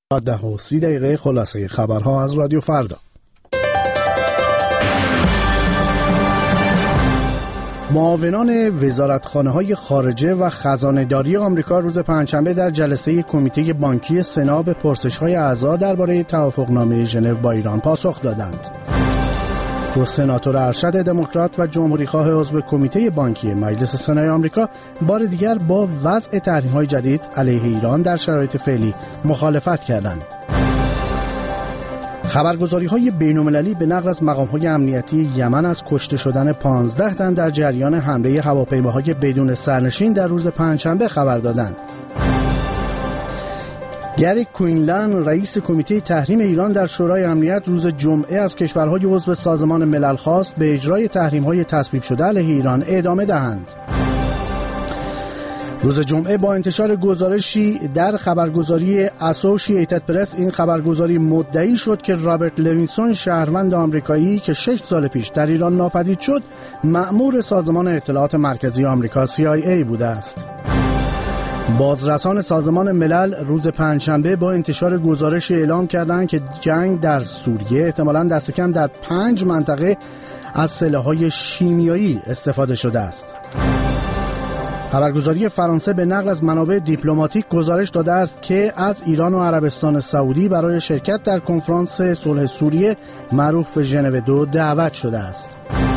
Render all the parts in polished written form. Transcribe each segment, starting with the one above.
10:30 خلاصه خبرها از رادیو فردا. معاونان وزارتخانه‌های خارجه و خزانه‌داری آمریکا روز پنجشنبه در جلسه کمیته بانکی سنا به پرسش‌های اعضا درباره توافقنامه ژنو با ایران پاسخ دادند. دو سناتور ارشد دموکرات و جمهوریخواه عضو کمیته بانکی مجلس سنای آمریکا بار دیگر با وضع تحریم‌های جدید علیه ایران در شرایط فعلی مخالفت کردند. خبرگزاری‌های بین‌المللی به نقل از مقام‌های امنیتی یمن از کشته شدن 15 تن در جریان حمله هواپیماهای بدون سرنشین در روز پنجشنبه خبر دادند. گری کوینلن رئیس کمیته تحریم ایران در شورای امنیت روز جمعه از کشورهای عضو سازمان ملل خواست به اجرای تحریم‌های تصویب شده علیه ایران ادامه دهند. روز جمعه با انتشار گزارشی در خبرگزاری اسوسییتد پرس این خبرگزاری مدعی شد که رابرت لوینسون شهروند آمریکایی که 6 سال پیش در ایران ناپدید شد مأمور سازمان اطلاعات مرکزی آمریکا CIA بوده است. بازرسان سازمان ملل روز پنجشنبه با انتشار گزارش اعلام کردند که جنگ در سوریه احتمالاً دست کم در 5 منطقه از سلاح‌های شیمیایی استفاده شده است. خبرگزاری فرانسه به نقل از منابع دیپلماتیک گزارش داده است که از ایران و عربستان سعودی برای شرکت در کنفرانس صلح سوریه معروف به ژنو 2 دعوت شده است.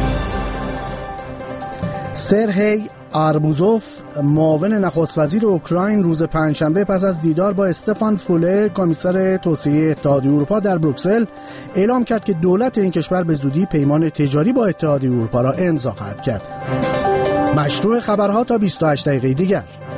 سرهی آربوزوف معاون نخست وزیر اوکراین روز پنجشنبه پس از دیدار با استفان فوله کمیسر توسعه اتحادیه اروپا در بروکسل اعلام کرد که دولت این کشور به زودی پیمان تجاری با اتحادیه اروپا را امضا خواهد کرد. مشروع خبرها تا 28 دقیقه دیگر.